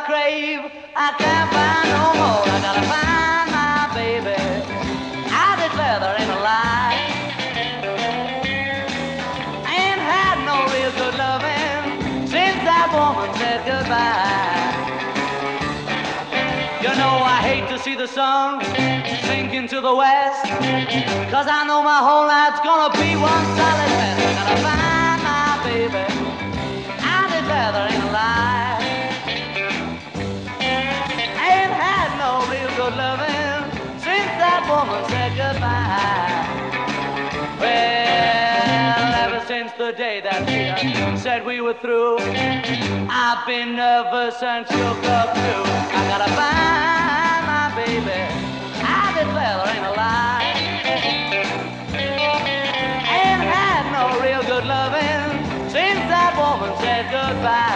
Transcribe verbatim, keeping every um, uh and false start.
crave, I can't find no more. I gotta find my baby. I declare there ain't a lie. I ain't had no real good loving since that woman said goodbye. You know I hate to see the sun sink into the west, 'cause I know my whole life's gonna be one solid mess. I gotta find my baby. I declare there ain't a lie. I ain't had no real good loving since that woman said goodbye. Well, ever since the day that she said we were through, I've been nervous and shook up too. I gotta find my baby. I declare there ain't a lie. Ain't had no real good loving since that woman said goodbye.